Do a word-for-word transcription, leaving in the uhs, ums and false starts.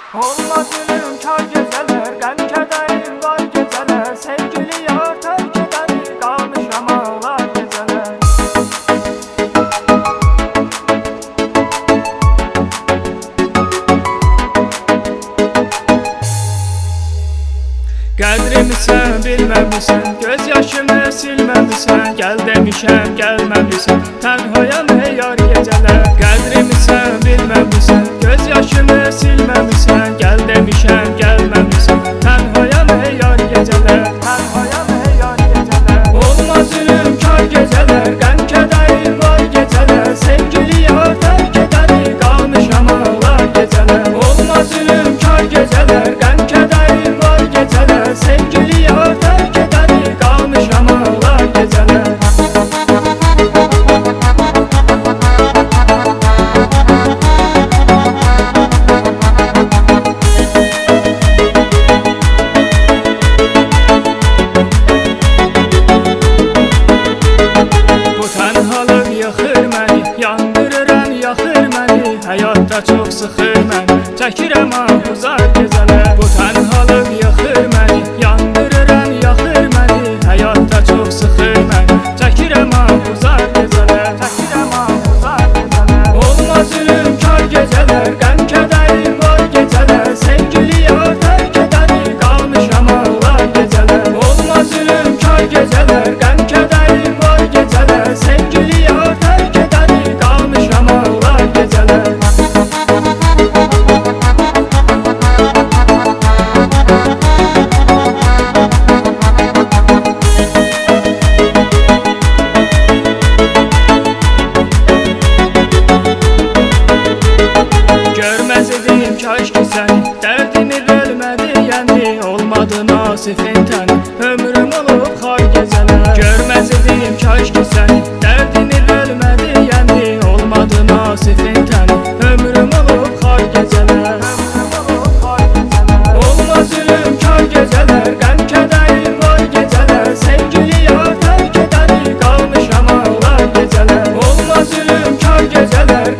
Olmaz ölüm kar geceler, gam kederim var geceler. Sevgili yar terk eder, kalmış amalar geceler. Qədrimi sən bilməmisən, göz yaşımı silməmisən. Gəl demişəm gəlməmisən, tənhayam hey yar gecələr. Qədrimi sən bilməmisən, göz yaşımı silməmisən. Gəl demişəm gəlməmisən, tənhayam hey yar gecələr. Tənhayam hey yar gecələr. Olmaz ölüm kar gecələr, qəm kədərim var gecələr. Sevgili yar tərk edər, qalmış amalar gecələr. Olmaz ölüm kar gecələr, qəm kədərim var gecələr. Sevgili yar terk eder, kalmış amalar geceler. Bu tenhalıq yıxır məni, yandırıram yaxır məni. Həyatda çox sıxır məni, çəkirəm ahuzar gecələr. Bu tenhalıq yıxır məni, yandırıram yaxır məni. Həyatda çox sıxır məni, çəkirəm ahuzar gecələr. Çəkirəm ahuzar gecələr. Olmaz ölüm kar gecələr, qəm kədərim var gecələr. Sevgili yar tərk edər, qalmış amalar gecələr. Olmaz ölüm kar gecələr, qəm kədərim var gecələr. Sevgili yar terk eder, kalmış amalar geceler. Görmez edeyim kaş ki seni, derdimi bölmedi yendi. Olmadı nasifin təni, ömrüm olub xar gecələr. Görmez edeyim kaş ki seni, derdimi bölmedi yendi. Olmadı nasifin təni, ömrüm olub xar gecələr. Olmaz ölüm kar gecələr, qəm kədərim var gecələr. Sevgili yar terk eder, qalmış amalar gecələr. Olmaz ölüm kar gecələr,